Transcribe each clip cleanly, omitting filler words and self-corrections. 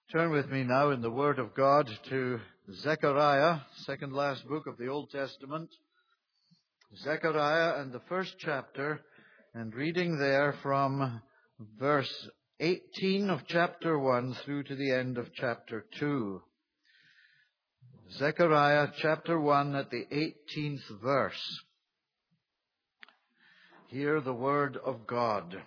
Turn with me now in the Word of God to Zechariah, second last book of the Old Testament. Zechariah and the first chapter, and reading there from verse 18 of chapter 1 through to the end of chapter 2. Zechariah chapter 1 at the 18th verse. Hear the word of God.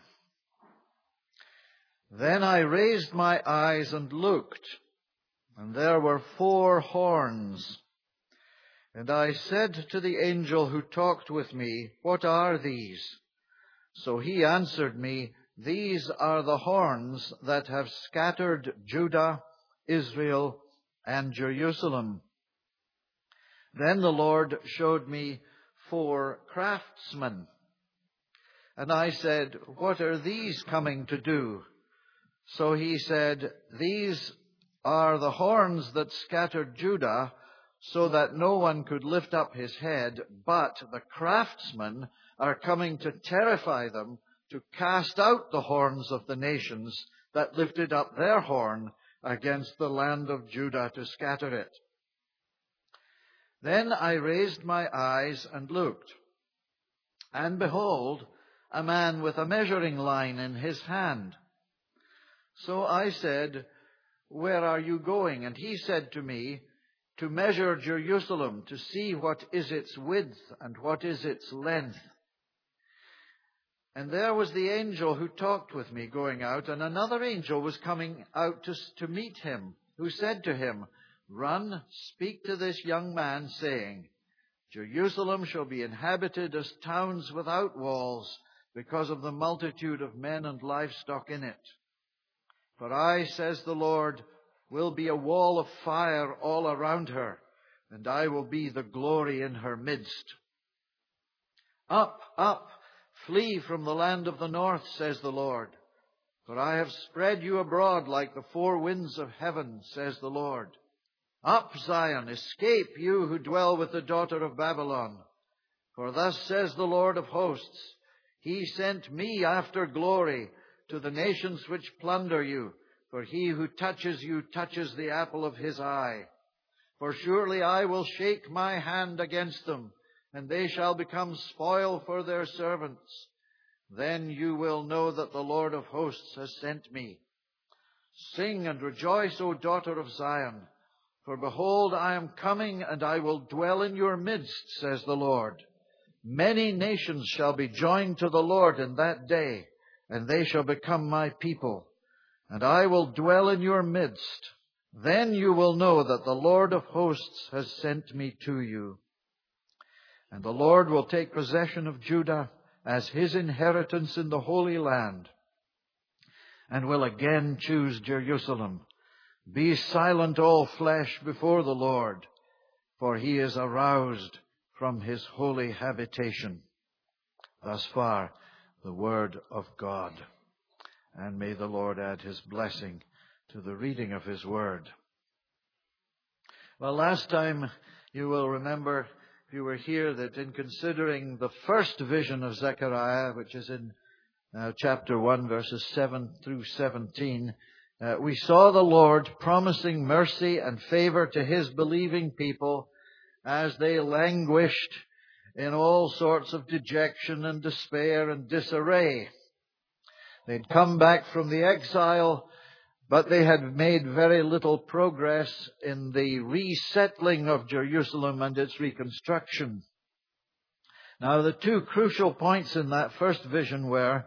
Then I raised my eyes and looked, and there were 4 horns. And I said to the angel who talked with me, "What are these?" So he answered me, "These are the horns that have scattered Judah, Israel, and Jerusalem." Then the Lord showed me 4 craftsmen. And I said, "What are these coming to do?" So he said, "These are the horns that scattered Judah, so that no one could lift up his head, but the craftsmen are coming to terrify them, to cast out the horns of the nations that lifted up their horn against the land of Judah to scatter it." Then I raised my eyes and looked, and behold, a man with a measuring line in his hand. So I said, "Where are you going?" And he said to me, "To measure Jerusalem, to see what is its width and what is its length." And there was the angel who talked with me going out, and another angel was coming out to meet him, who said to him, "Run, speak to this young man, saying, Jerusalem shall be inhabited as towns without walls, because of the multitude of men and livestock in it. For I, says the Lord, will be a wall of fire all around her, and I will be the glory in her midst. Up, up, flee from the land of the north, says the Lord. For I have spread you abroad like the 4 winds of heaven, says the Lord. Up, Zion, escape, you who dwell with the daughter of Babylon. For thus says the Lord of hosts, He sent me after glory to the nations which plunder you, for he who touches you touches the apple of his eye. For surely I will shake my hand against them, and they shall become spoil for their servants. Then you will know that the Lord of hosts has sent me. Sing and rejoice, O daughter of Zion, for behold, I am coming, and I will dwell in your midst, says the Lord. Many nations shall be joined to the Lord in that day, and they shall become my people, and I will dwell in your midst. Then you will know that the Lord of hosts has sent me to you. And the Lord will take possession of Judah as his inheritance in the Holy Land, and will again choose Jerusalem. Be silent, all flesh, before the Lord, for he is aroused from his holy habitation. Thus far, the word of God. And may the Lord add his blessing to the reading of his word. Well, last time you will remember, if you were here, that in considering the first vision of Zechariah, which is in chapter 1, verses 7 through 17, we saw the Lord promising mercy and favor to his believing people as they languished in all sorts of dejection and despair and disarray. They'd come back from the exile, but they had made very little progress in the resettling of Jerusalem and its reconstruction. Now, the 2 crucial points in that first vision were,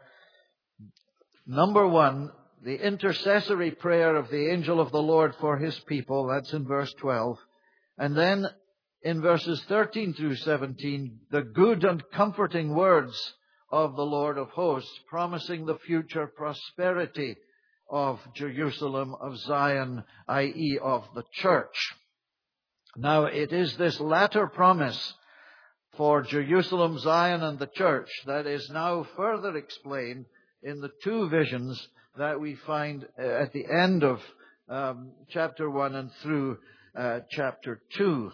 number 1, the intercessory prayer of the angel of the Lord for his people. That's in verse 12. And then in verses 13 through 17, the good and comforting words of the Lord of hosts, promising the future prosperity of Jerusalem, of Zion, i.e. of the church. Now, it is this latter promise for Jerusalem, Zion, and the church that is now further explained in the 2 visions that we find at the end of chapter 1 and through chapter 2.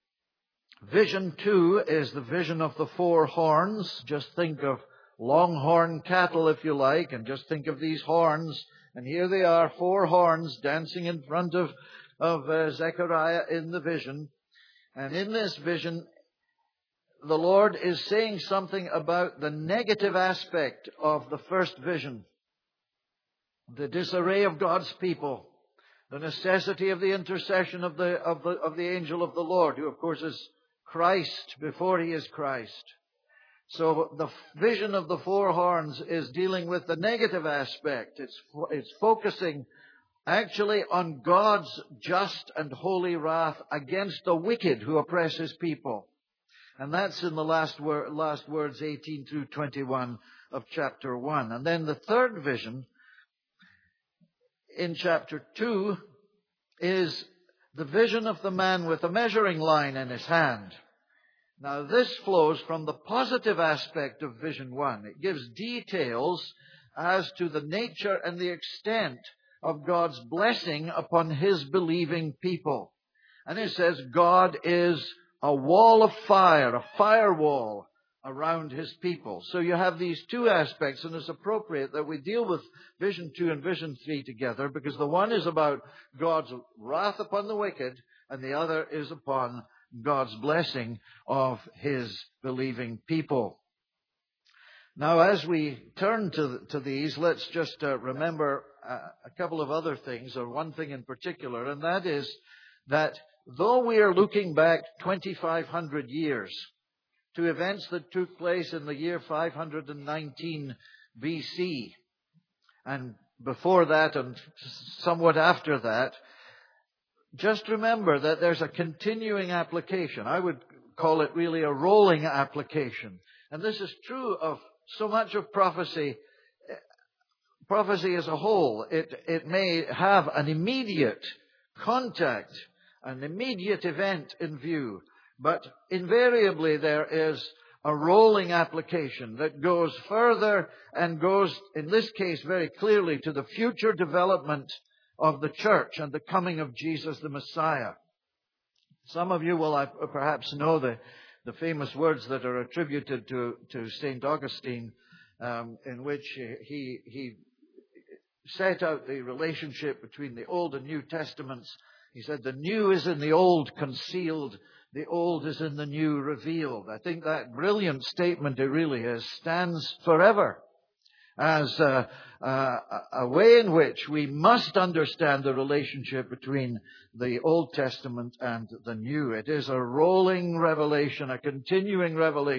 Vision 2 is the vision of the 4 horns. Just think of longhorn cattle, if you like, and just think of these horns And here they are, 4 horns dancing in front of Zechariah in the vision. And in this vision, the Lord is saying something about the negative aspect of the first vision. The disarray of God's people. The necessity of the intercession of the angel of the Lord, who of course is Christ before he is Christ. So the vision of the 4 horns is dealing with the negative aspect. It's focusing actually on God's just and holy wrath against the wicked who oppress his people. And that's in the last words 18 through 21 of chapter 1. And then the third vision in chapter 2 is the vision of the man with a measuring line in his hand. Now this flows from the positive aspect of vision 1. It gives details as to the nature and the extent of God's blessing upon his believing people. And it says God is a wall of fire, a firewall around his people. So you have these 2 aspects, and it's appropriate that we deal with vision 2 and vision 3 together, because the one is about God's wrath upon the wicked, and the other is upon God's blessing of his believing people. Now, as we turn to these, let's just remember a couple of other things, or one thing in particular, and that is that though we are looking back 2,500 years to events that took place in the year 519 BC, and before that and somewhat after that, just remember that there's a continuing application. I would call it really a rolling application. And this is true of so much of prophecy. Prophecy as a whole, it may have an immediate contact, an immediate event in view, but invariably there is a rolling application that goes further and goes, in this case, very clearly to the future development of the church and the coming of Jesus the Messiah. Some of you will perhaps know the famous words that are attributed to St. Augustine, in which he set out the relationship between the Old and New Testaments. He said, the new is in the Old concealed, the Old is in the New revealed. I think that brilliant statement, it really is, stands forever as a way in which we must understand the relationship between the Old Testament and the New. It is a rolling revelation, a continuing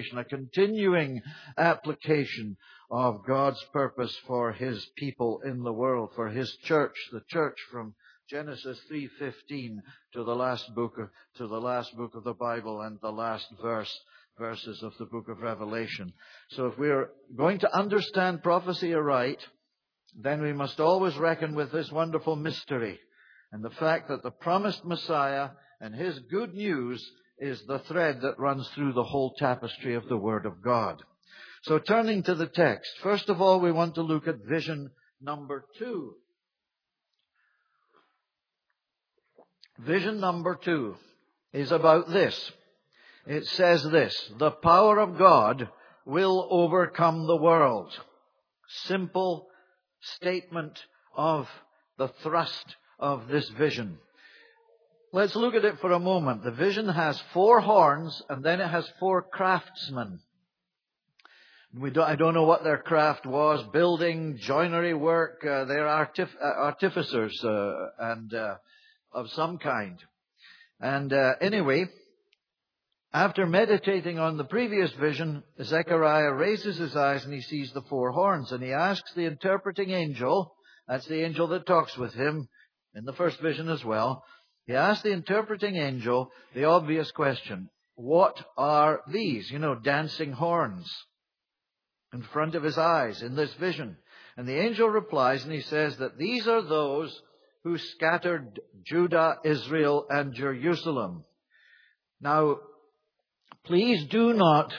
application of God's purpose for his people in the world, for his church, the church from Genesis 3:15 to the last book of the Bible and the last verses of the book of Revelation. So if we're going to understand prophecy aright, then we must always reckon with this wonderful mystery and the fact that the promised Messiah and his good news is the thread that runs through the whole tapestry of the Word of God. So turning to the text, first of all, we want to look at vision number 2. Vision number 2 is about this. It says this: the power of God will overcome the world. Simple statement of the thrust of this vision. Let's look at it for a moment. The vision has 4 horns, and then it has 4 craftsmen. I don't know what their craft was: building, joinery work. They're artificers and of some kind. And anyway, after meditating on the previous vision, Zechariah raises his eyes and he sees the 4 horns. And he asks the interpreting angel, that's the angel that talks with him in the first vision as well, he asks the interpreting angel the obvious question: what are these? Dancing horns in front of his eyes in this vision. And the angel replies and he says that these are those who scattered Judah, Israel, and Jerusalem. Now, please do not,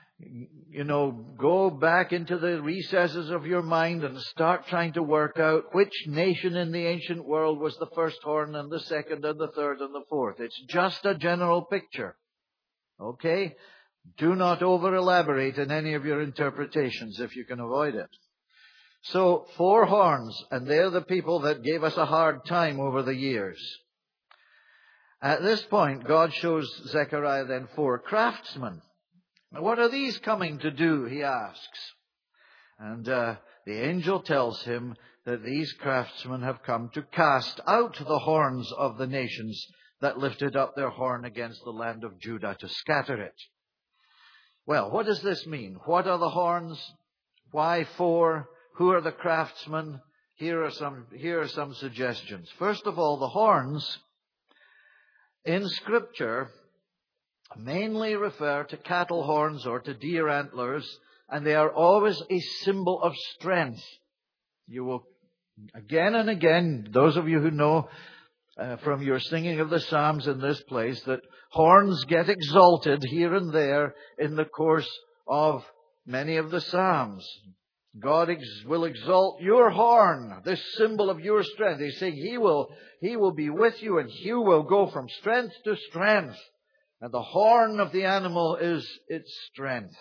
go back into the recesses of your mind and start trying to work out which nation in the ancient world was the first horn and the second and the third and the fourth. It's just a general picture. Okay? Do not over-elaborate in any of your interpretations if you can avoid it. So 4 horns, and they're the people that gave us a hard time over the years. At this point, God shows Zechariah then 4 craftsmen. What are these coming to do, he asks. And the angel tells him that these craftsmen have come to cast out the horns of the nations that lifted up their horn against the land of Judah, to scatter it. Well, what does this mean? What are the horns? Why 4? Who are the craftsmen? Here are some suggestions. First of all, the horns in Scripture mainly refer to cattle horns or to deer antlers, and they are always a symbol of strength. You will, again and again, those of you who know from your singing of the Psalms in this place, that horns get exalted here and there in the course of many of the Psalms. God will exalt your horn, this symbol of your strength. He's saying He will be with you, and you will go from strength to strength. And the horn of the animal is its strength.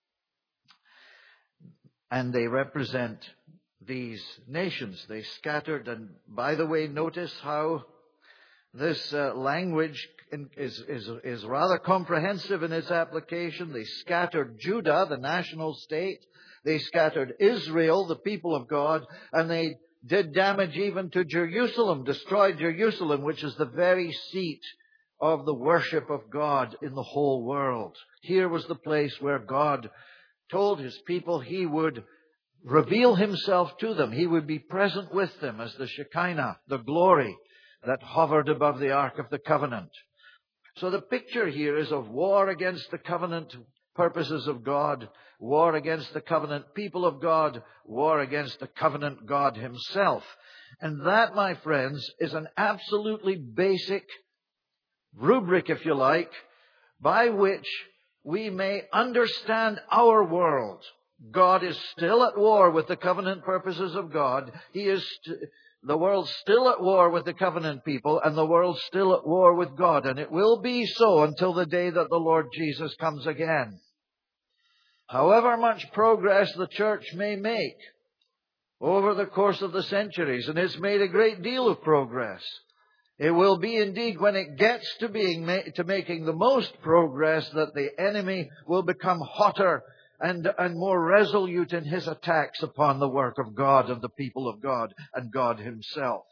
And they represent these nations. They scattered, and by the way, notice how this language is rather comprehensive in its application. They scattered Judah, the national state. They scattered Israel, the people of God, and they did damage even to Jerusalem, destroyed Jerusalem, which is the very seat of the worship of God in the whole world. Here was the place where God told His people He would reveal Himself to them. He would be present with them as the Shekinah, the glory that hovered above the Ark of the Covenant. So the picture here is of war against the covenant purposes of God, war against the covenant people of God, war against the covenant God Himself. And that, my friends, is an absolutely basic rubric, if you like, by which we may understand our world. God is still at war with the covenant purposes of God. The world's still at war with the covenant people, and the world's still at war with God. And it will be so until the day that the Lord Jesus comes again. However much progress the church may make over the course of the centuries, and it's made a great deal of progress, it will be indeed when it gets to making the most progress that the enemy will become hotter and more resolute in his attacks upon the work of God and the people of God and God Himself.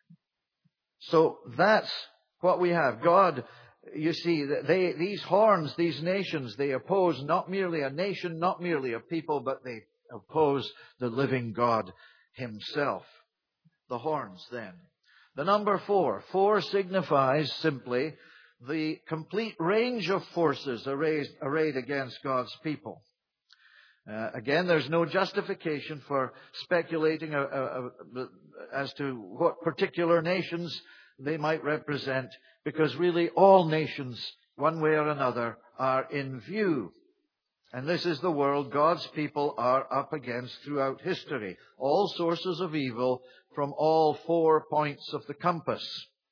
So that's what we have. God, you see, these horns, these nations, they oppose not merely a nation, not merely a people, but they oppose the living God Himself. The horns then. The number 4. 4 signifies simply the complete range of forces arrayed against God's people. Again, there's no justification for speculating as to what particular nations they might represent, because really all nations, one way or another, are in view. And this is the world God's people are up against throughout history. All sources of evil from all 4 points of the compass.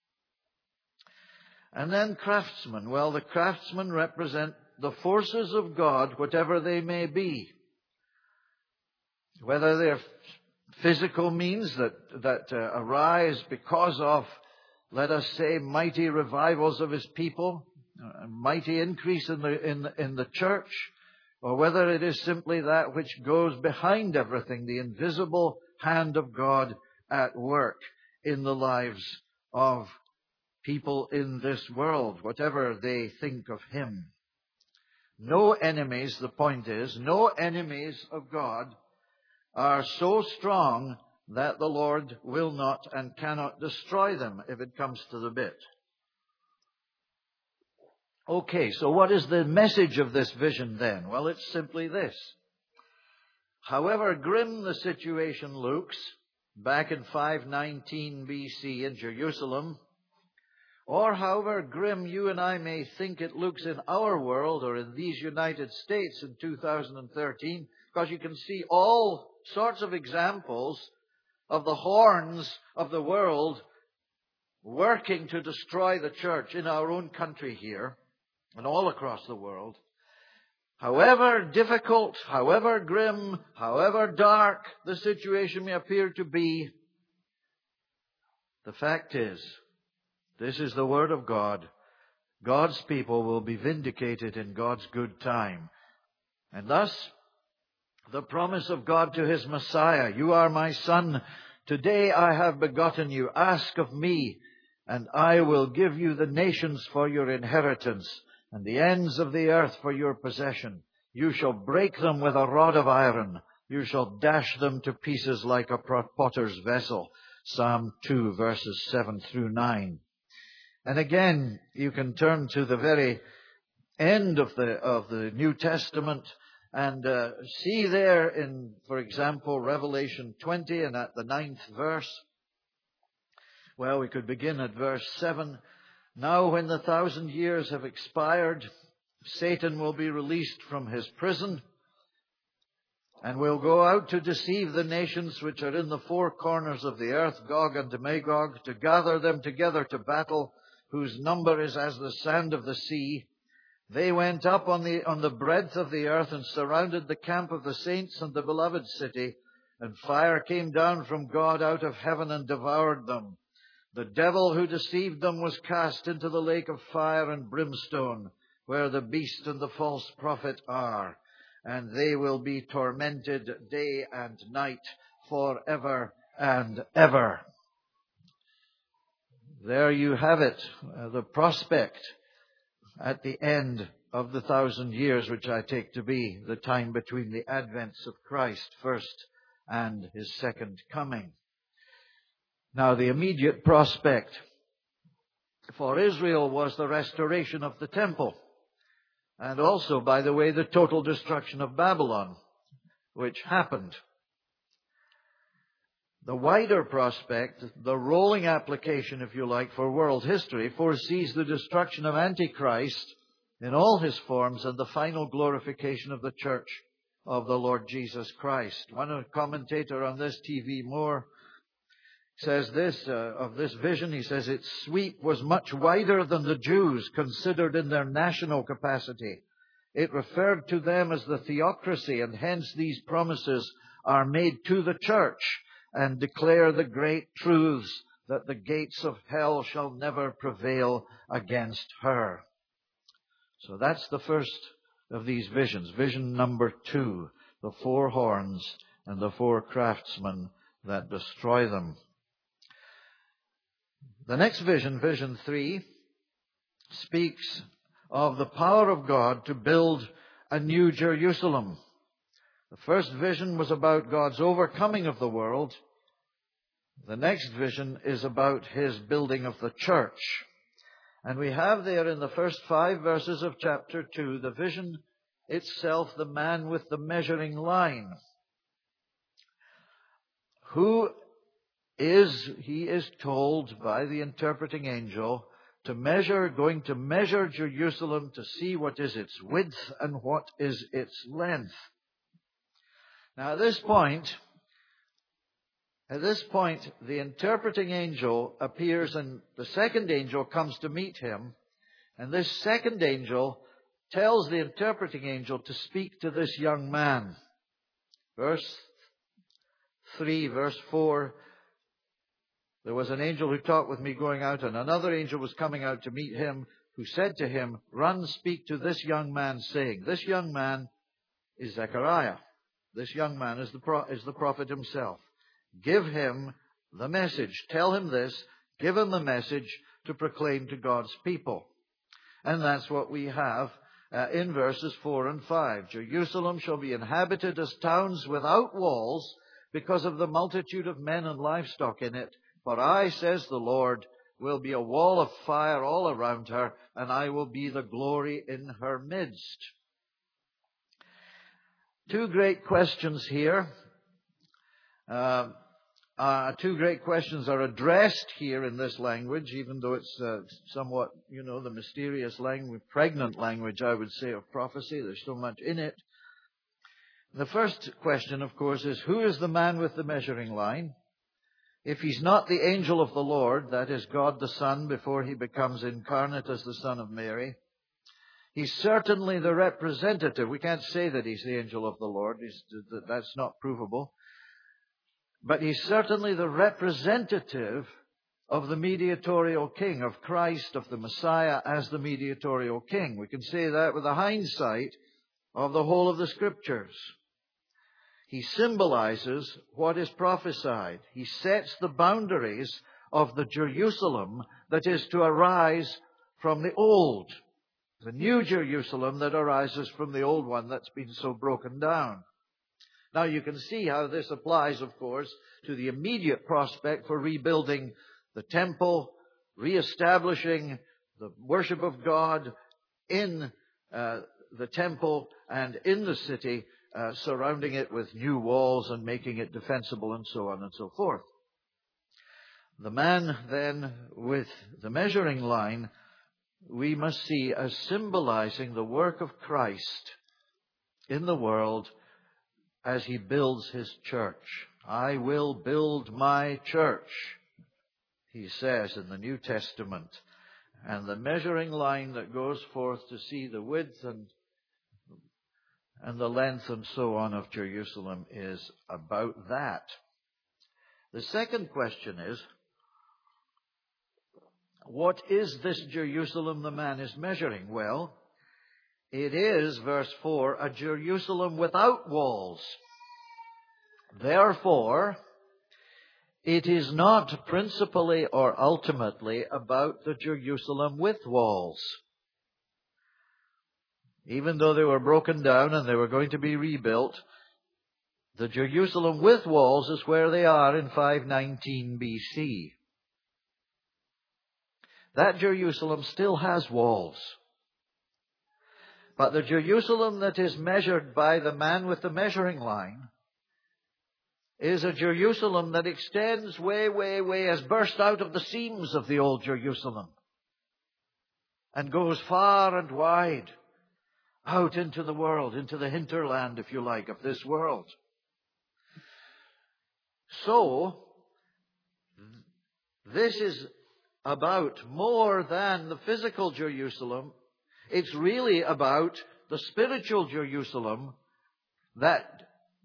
And then craftsmen. Well, the craftsmen represent the forces of God, whatever they may be. Whether they're physical means that arise because of, let us say, mighty revivals of His people, a mighty increase in the church, or whether it is simply that which goes behind everything, the invisible hand of God at work in the lives of people in this world, whatever they think of Him. No enemies, the point is, no enemies of God are so strong that the Lord will not and cannot destroy them if it comes to the bit. Okay, so what is the message of this vision then? Well, it's simply this. However grim the situation looks back in 519 BC in Jerusalem, or however grim you and I may think it looks in our world or in these United States in 2013, because you can see all sorts of examples of the horns of the world working to destroy the church in our own country here and all across the world. However difficult, however grim, however dark the situation may appear to be, the fact is, this is the Word of God. God's people will be vindicated in God's good time. And thus, the promise of God to His Messiah, "You are my Son, today I have begotten you. Ask of me, and I will give you the nations for your inheritance, and the ends of the earth for your possession. You shall break them with a rod of iron. You shall dash them to pieces like a potter's vessel." Psalm 2, verses 7 through 9. And again, you can turn to the very end of the New Testament and see there in, for example, Revelation 20 and at the 9th verse. Well, we could begin at verse 7. "Now when the 1,000 years have expired, Satan will be released from his prison and will go out to deceive the nations which are in the four corners of the earth, Gog and Magog, to gather them together to battle, whose number is as the sand of the sea. They went up on the breadth of the earth and surrounded the camp of the saints and the beloved city, and fire came down from God out of heaven and devoured them. The devil who deceived them was cast into the lake of fire and brimstone, where the beast and the false prophet are, and they will be tormented day and night forever and ever." There you have it, the prospect at the end of the 1,000 years, which I take to be the time between the advents of Christ first and His second coming. Now, the immediate prospect for Israel was the restoration of the temple, and also, by the way, the total destruction of Babylon, which happened. The wider prospect, the rolling application, if you like, for world history, foresees the destruction of Antichrist in all his forms and the final glorification of the church of the Lord Jesus Christ. One commentator on this, T.V. Moore, says this, of this vision, he says, "Its sweep was much wider than the Jews considered in their national capacity. It referred to them as the theocracy, and hence these promises are made to the church and declare the great truths that the gates of hell shall never prevail against her." So that's the first of these visions. Vision number 2, the 4 horns and the 4 craftsmen that destroy them. The next vision, vision 3, speaks of the power of God to build a new Jerusalem. The first vision was about God's overcoming of the world. The next vision is about His building of the church. And we have there in the first 5 verses of chapter 2, the vision itself, the man with the measuring line. He is told by the interpreting angel going to measure Jerusalem to see what is its width and what is its length. Now at this point, the interpreting angel appears, and the second angel comes to meet him. And this second angel tells the interpreting angel to speak to this young man. Verse 3, verse 4, "There was an angel who talked with me going out, and another angel was coming out to meet him, who said to him, 'Run, speak to this young man, saying,'" this young man is Zechariah. This young man is the prophet himself. "Give him the message." Tell him this. Give him the message to proclaim to God's people. And that's what we have in verses 4 and 5. "Jerusalem shall be inhabited as towns without walls because of the multitude of men and livestock in it. For I, says the Lord, will be a wall of fire all around her, and I will be the glory in her midst." 2 great questions here. 2 great questions are addressed here in this language, even though it's somewhat, the mysterious language, pregnant language, I would say, of prophecy. There's so much in it. The first question, of course, is who is the man with the measuring line? If he's not the angel of the Lord, that is God the Son before He becomes incarnate as the Son of Mary, He's certainly the representative. We can't say that he's the angel of the Lord. That's not provable. But he's certainly the representative of the mediatorial king, of Christ, of the Messiah as the mediatorial king. We can say that with the hindsight of the whole of the Scriptures. He symbolizes what is prophesied. He sets the boundaries of the Jerusalem that is to arise from the old. The new Jerusalem that arises from the old one that's been so broken down. Now you can see how this applies, of course, to the immediate prospect for rebuilding the temple, reestablishing the worship of God in the temple and in the city, surrounding it with new walls and making it defensible and so on and so forth. The man then with the measuring line we must see as symbolizing the work of Christ in the world as he builds his church. I will build my church, he says in the New Testament. And the measuring line that goes forth to see the width and the length and so on of Jerusalem is about that. The second question is, what is this Jerusalem the man is measuring? Well, it is, verse 4, a Jerusalem without walls. Therefore, it is not principally or ultimately about the Jerusalem with walls. Even though they were broken down and they were going to be rebuilt, the Jerusalem with walls is where they are in 519 BC. That Jerusalem still has walls. But the Jerusalem that is measured by the man with the measuring line is a Jerusalem that extends way, way, way, has burst out of the seams of the old Jerusalem and goes far and wide out into the world, into the hinterland, if you like, of this world. So, this is about more than the physical Jerusalem. It's really about the spiritual Jerusalem that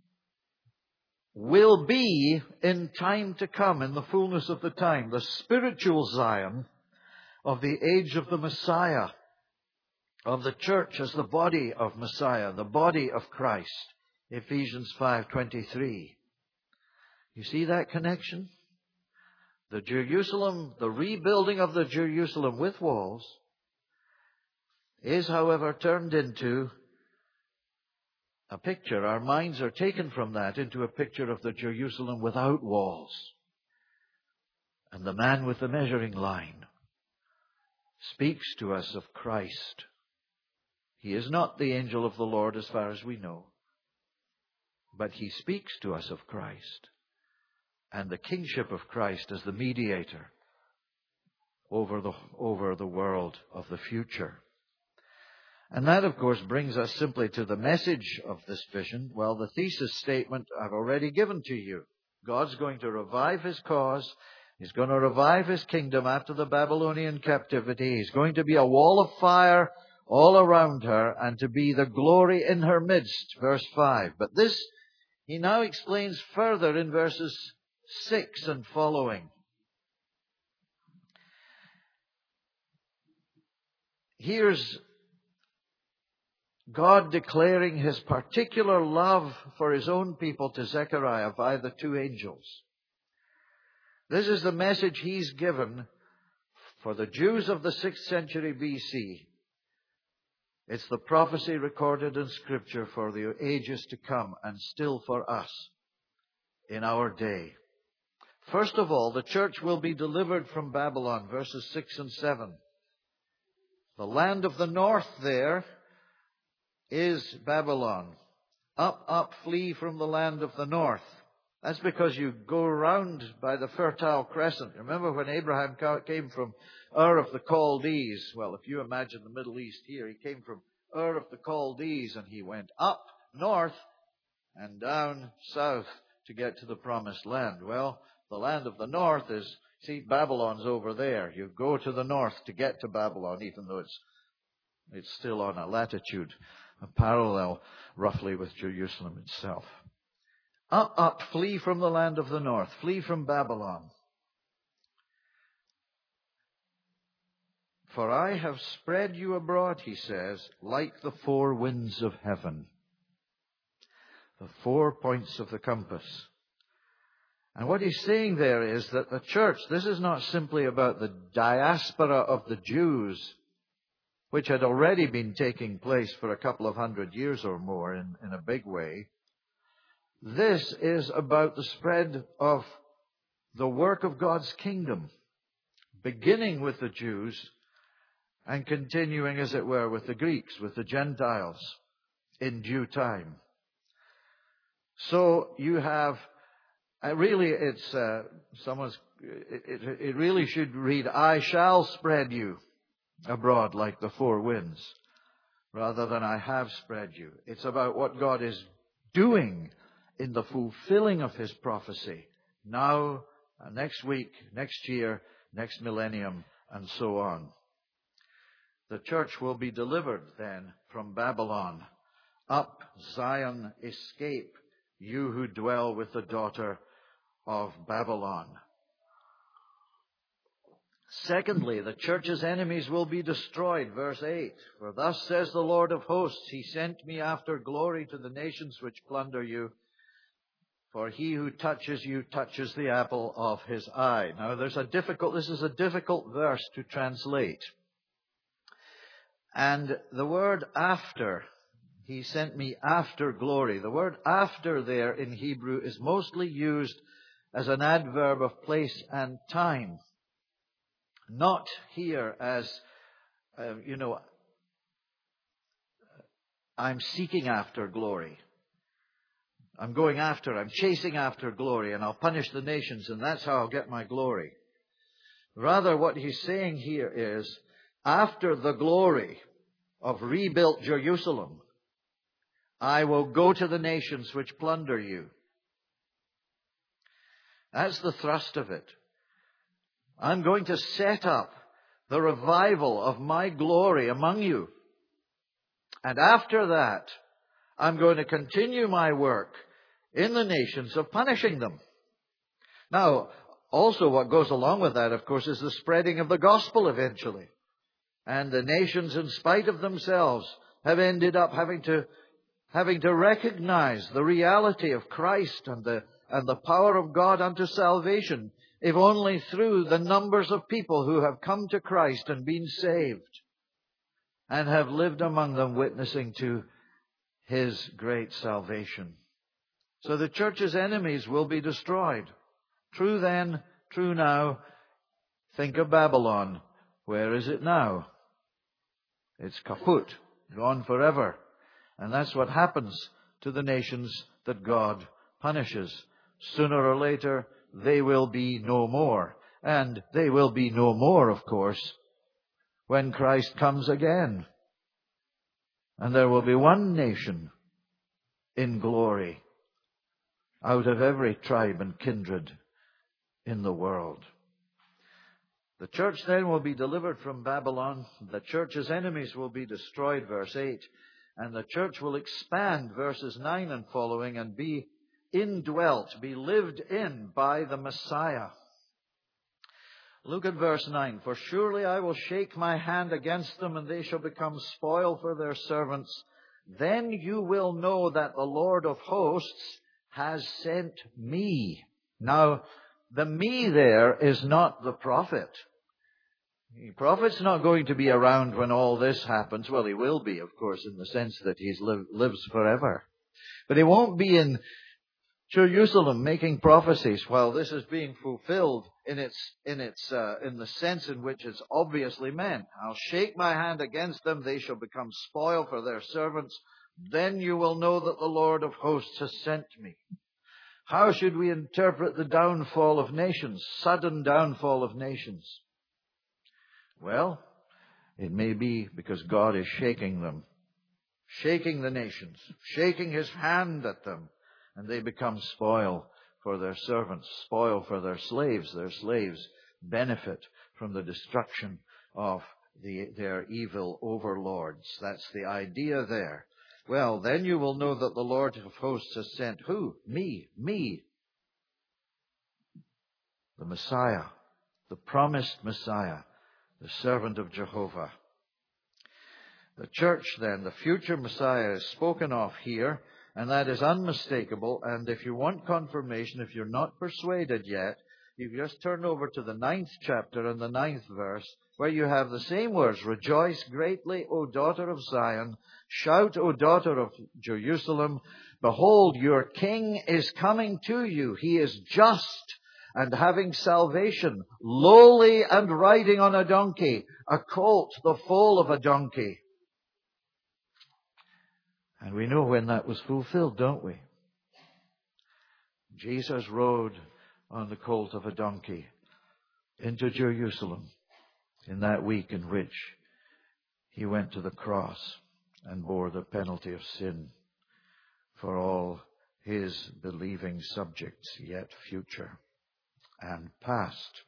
will be in time to come, in the fullness of the time. The spiritual Zion of the age of the Messiah, of the church as the body of Messiah, the body of Christ. Ephesians 5:23. You see that connection? The Jerusalem, the rebuilding of the Jerusalem with walls is, however, turned into a picture. Our minds are taken from that into a picture of the Jerusalem without walls. And the man with the measuring line speaks to us of Christ. He is not the angel of the Lord as far as we know, but he speaks to us of Christ and the kingship of Christ as the mediator over the world of the future. And that, of course, brings us simply to the message of this vision. Well, the thesis statement I've already given to you. God's going to revive his cause. He's going to revive his kingdom after the Babylonian captivity. He's going to be a wall of fire all around her and to be the glory in her midst. Verse 5. But this he now explains further in verses 6 and following. Here's God declaring his particular love for his own people to Zechariah by the two angels. This is the message he's given for the Jews of the 6th century BC. It's the prophecy recorded in Scripture for the ages to come and still for us in our day. First of all, the church will be delivered from Babylon, verses 6 and 7. The land of the north there is Babylon. Up, up, flee from the land of the north. That's because you go around by the Fertile Crescent. Remember when Abraham came from Ur of the Chaldees? Well, if you imagine the Middle East here, he came from Ur of the Chaldees and he went up north and down south to get to the promised land. Well, the land of the north is, see, Babylon's over there. You go to the north to get to Babylon, even though It's still on a latitude, a parallel roughly with Jerusalem itself. Up, up, flee from the land of the north, flee from Babylon. For I have spread you abroad, he says, like the four winds of heaven. The 4 points of the compass. And what he's saying there is that the church, this is not simply about the diaspora of the Jews, which had already been taking place for a couple of 100 years or more in a big way. This is about the spread of the work of God's kingdom, beginning with the Jews and continuing, as it were, with the Greeks, with the Gentiles, in due time. So you have, really it's, it really should read, I shall spread you abroad like the four winds, rather than I have spread you. It's about what God is doing in the fulfilling of His prophecy, now, next week, next year, next millennium, and so on. The church will be delivered then from Babylon. Up, Zion, escape, you who dwell with the daughter of Babylon. Secondly, the church's enemies will be destroyed. Verse 8, for thus says the Lord of hosts, He sent me after glory to the nations which plunder you. For he who touches you touches the apple of His eye. Now this is a difficult verse to translate. And the word after, He sent me after glory. The word after there in Hebrew is mostly used as an adverb of place and time. Not here as, I'm seeking after glory. I'm chasing after glory, and I'll punish the nations, and that's how I'll get my glory. Rather, what he's saying here is, after the glory of rebuilt Jerusalem, I will go to the nations which plunder you. That's the thrust of it. I'm going to set up the revival of my glory among you. And after that, I'm going to continue my work in the nations of punishing them. Now, also what goes along with that, of course, is the spreading of the gospel eventually. And the nations, in spite of themselves, have ended up having to recognize the reality of Christ and the power of God unto salvation, if only through the numbers of people who have come to Christ and been saved and have lived among them witnessing to His great salvation. So the church's enemies will be destroyed. True then, true now. Think of Babylon. Where is it now? It's kaput, gone forever. And that's what happens to the nations that God punishes. Sooner or later, they will be no more. And they will be no more, of course, when Christ comes again. And there will be one nation in glory out of every tribe and kindred in the world. The church then will be delivered from Babylon. The church's enemies will be destroyed, verse 8. And the church will expand, verses 9 and following, and be indwelt, be lived in by the Messiah. Look at verse 9. For surely I will shake my hand against them, and they shall become spoil for their servants. Then you will know that the Lord of hosts has sent me. Now, the me there is not the prophet. The prophet's not going to be around when all this happens. Well, he will be, of course, in the sense that he lives forever. But he won't be in Jerusalem making prophecies while this is being fulfilled in the sense in which it's obviously meant. I'll shake my hand against them. They shall become spoil for their servants. Then you will know that the Lord of hosts has sent me. How should we interpret the downfall of nations, sudden downfall of nations? Well, it may be because God is shaking them, shaking the nations, shaking His hand at them, and they become spoil for their servants, spoil for their slaves. Their slaves benefit from the destruction of their evil overlords. That's the idea there. Well, then you will know that the Lord of hosts has sent who? Me. The Messiah, the promised Messiah, the servant of Jehovah. The church then, the future Messiah, is spoken of here, and that is unmistakable. And if you want confirmation, if you're not persuaded yet, you just turn over to the 9th chapter and the 9th verse, where you have the same words: Rejoice greatly, O daughter of Zion. Shout, O daughter of Jerusalem. Behold, your king is coming to you. He is just and having salvation, lowly and riding on a donkey, a colt, the foal of a donkey. And we know when that was fulfilled, don't we? Jesus rode on the colt of a donkey into Jerusalem in that week in which he went to the cross and bore the penalty of sin for all his believing subjects, yet future and past.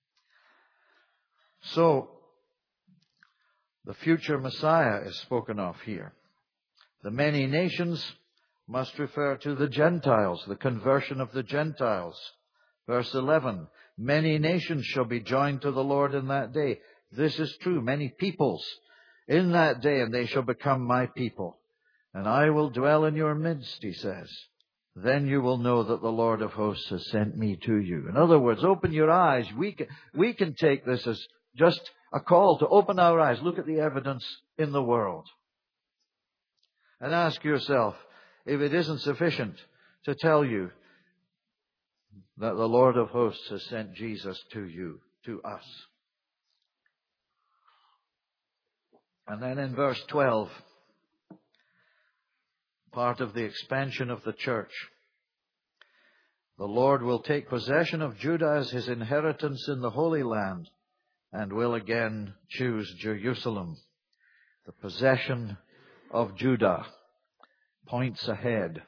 So, the future Messiah is spoken of here. The many nations must refer to the Gentiles, the conversion of the Gentiles. Verse 11, many nations shall be joined to the Lord in that day. This is true, many peoples in that day, and they shall become my people. And I will dwell in your midst, he says. Then you will know that the Lord of hosts has sent me to you. In other words, open your eyes. We can take this as just a call to open our eyes. Look at the evidence in the world. And ask yourself if it isn't sufficient to tell you that the Lord of hosts has sent Jesus to you, to us. And then in verse 12, part of the expansion of the church, the Lord will take possession of Judah as his inheritance in the Holy Land and will again choose Jerusalem. The possession of Judah points ahead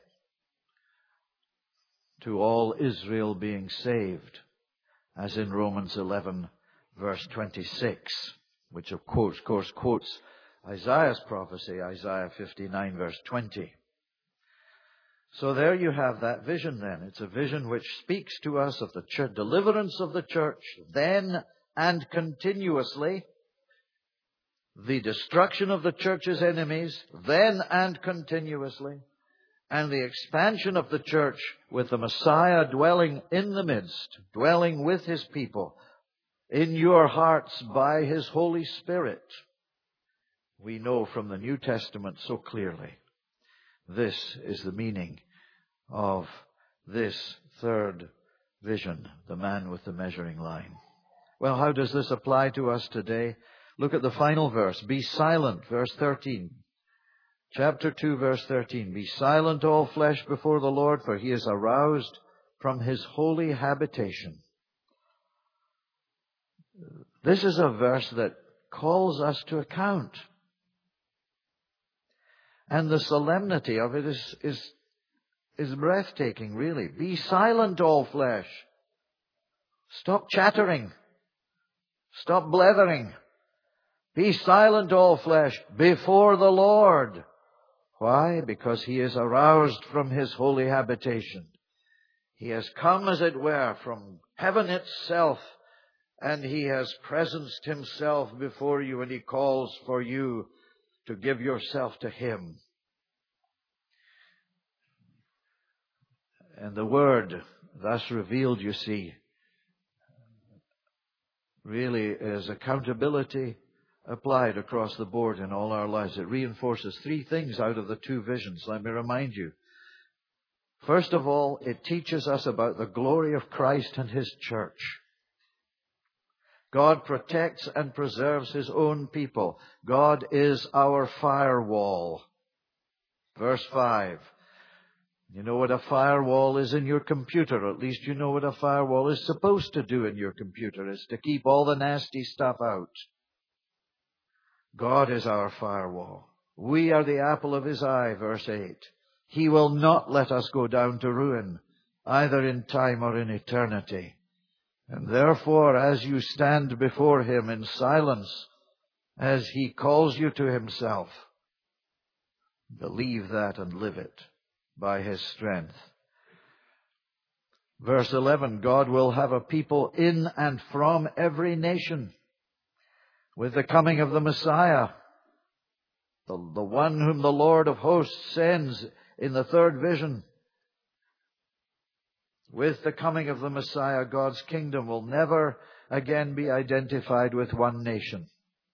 to all Israel being saved, as in Romans 11, verse 26, which of course quotes Isaiah's prophecy, Isaiah 59, verse 20. So there you have that vision then. It's a vision which speaks to us of the church, deliverance of the church, then and continuously. The destruction of the church's enemies, then and continuously. And the expansion of the church with the Messiah dwelling in the midst, dwelling with his people, in your hearts by his Holy Spirit. We know from the New Testament so clearly. This is the meaning of this third vision, the man with the measuring line. Well, how does this apply to us today? Look at the final verse. Be silent, verse 13. Chapter 2, verse 13. Be silent, all flesh, before the Lord, for he is aroused from his holy habitation. This is a verse that calls us to account. And the solemnity of it is breathtaking, really. Be silent, all flesh. Stop chattering. Stop blethering. Be silent, all flesh, before the Lord. Why? Because he is aroused from his holy habitation. He has come, as it were, from heaven itself, and he has presenced himself before you, and he calls for you to give yourself to him. And the Word, thus revealed, you see, really is accountability applied across the board in all our lives. It reinforces three things out of the two visions. Let me remind you. First of all, it teaches us about the glory of Christ and his church. God protects and preserves his own people. God is our firewall. Verse 5. You know what a firewall is in your computer. At least you know what a firewall is supposed to do in your computer. It's to keep all the nasty stuff out. God is our firewall. We are the apple of his eye, verse 8. He will not let us go down to ruin, either in time or in eternity. And therefore, as you stand before him in silence, as He calls you to Himself. Believe that and live it by His strength. Verse 11, God will have a people in and from every nation. With the coming of the Messiah, the one whom the Lord of hosts sends in the third vision. With the coming of the Messiah, God's kingdom will never again be identified with one nation.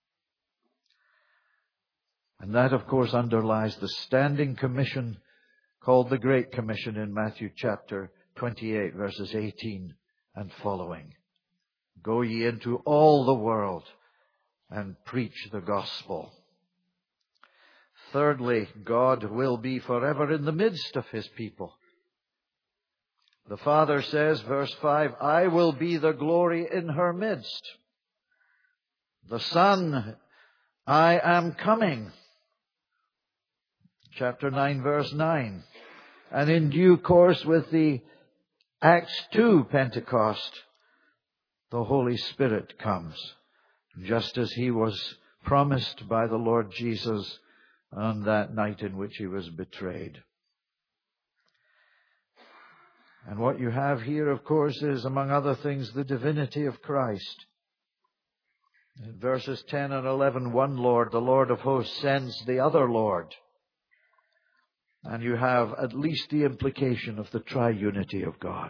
And that, of course, underlies the standing commission called the Great Commission in Matthew chapter 28, verses 18 and following. Go ye into all the world and preach the gospel. Thirdly, God will be forever in the midst of His people. The Father says, verse 5, I will be the glory in her midst. The Son, I am coming. Chapter 9, verse 9. And in due course with the Acts 2 Pentecost, the Holy Spirit comes, just as He was promised by the Lord Jesus on that night in which He was betrayed. And what you have here, of course, is, among other things, the divinity of Christ. In verses 10 and 11, one Lord, the Lord of hosts, sends the other Lord. And you have at least the implication of the triunity of God.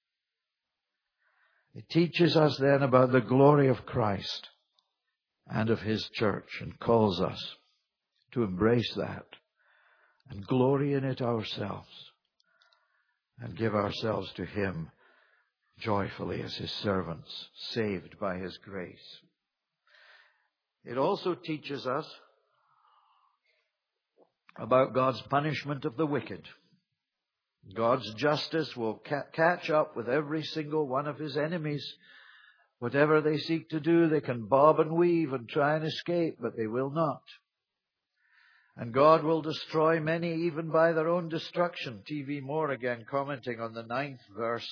It teaches us then about the glory of Christ and of His church, and calls us to embrace that and glory in it ourselves and give ourselves to Him joyfully as His servants, saved by His grace. It also teaches us about God's punishment of the wicked. God's justice will catch up with every single one of His enemies. Whatever they seek to do, they can bob and weave and try and escape, but they will not. And God will destroy many even by their own destruction. T.V. Moore again commenting on the 9th verse.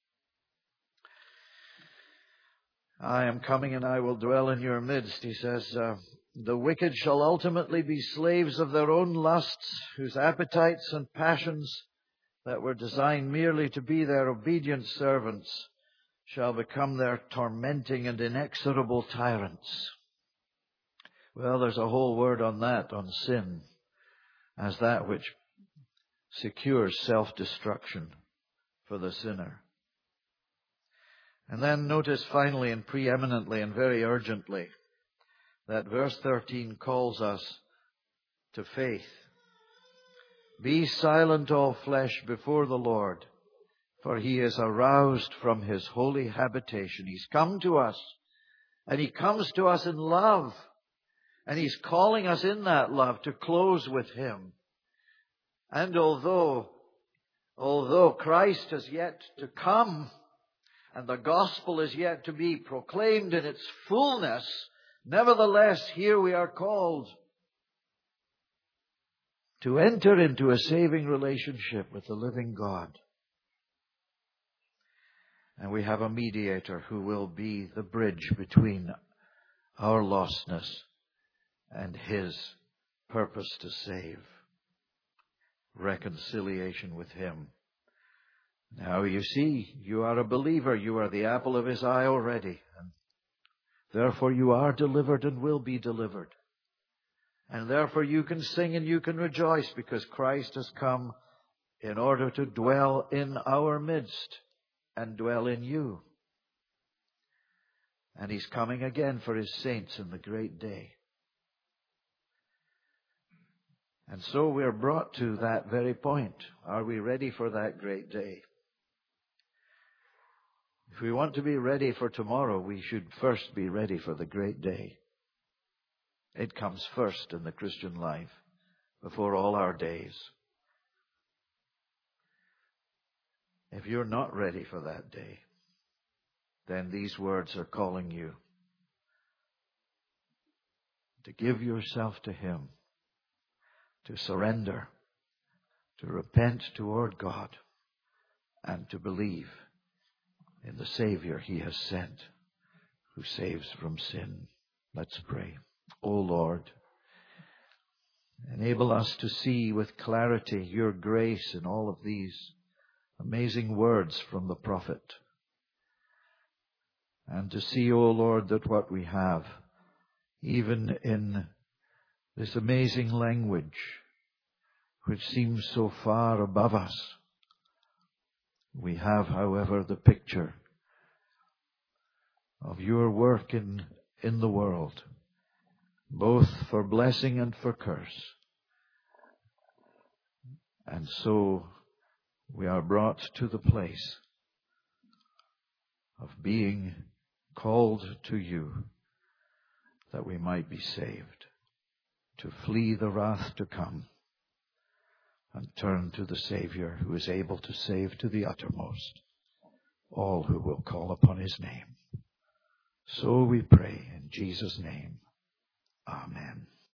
I am coming and I will dwell in your midst. He says, the wicked shall ultimately be slaves of their own lusts, whose appetites and passions that were designed merely to be their obedient servants shall become their tormenting and inexorable tyrants. Well, there's a whole word on that, on sin, as that which secures self-destruction for the sinner. And then notice finally and preeminently and very urgently that verse 13 calls us to faith. Be silent, all flesh, before the Lord, for He is aroused from His holy habitation. He's come to us, and He comes to us in love. And He's calling us in that love to close with Him. And although Christ has yet to come, and the gospel is yet to be proclaimed in its fullness, nevertheless, here we are called to enter into a saving relationship with the living God. And we have a mediator who will be the bridge between our lostness and His purpose to save. Reconciliation with Him. Now you see, you are a believer. You are the apple of His eye already. And therefore you are delivered and will be delivered. And therefore you can sing and you can rejoice, because Christ has come in order to dwell in our midst and dwell in you. And He's coming again for His saints in the great day. And so we're brought to that very point. Are we ready for that great day? If we want to be ready for tomorrow, we should first be ready for the great day. It comes first in the Christian life, before all our days. If you're not ready for that day, then these words are calling you to give yourself to Him, to surrender, to repent toward God, and to believe in the Savior He has sent, who saves from sin. Let's pray. O Lord. Enable us to see with clarity your grace in all of these amazing words from the prophet. And to see, O Lord, that what we have, even in this amazing language, which seems so far above us, we have, however, the picture of your work in the world, both for blessing and for curse. And so we are brought to the place of being called to you, that we might be saved, to flee the wrath to come, and turn to the Savior who is able to save to the uttermost all who will call upon his name. So we pray in Jesus' name. Amen.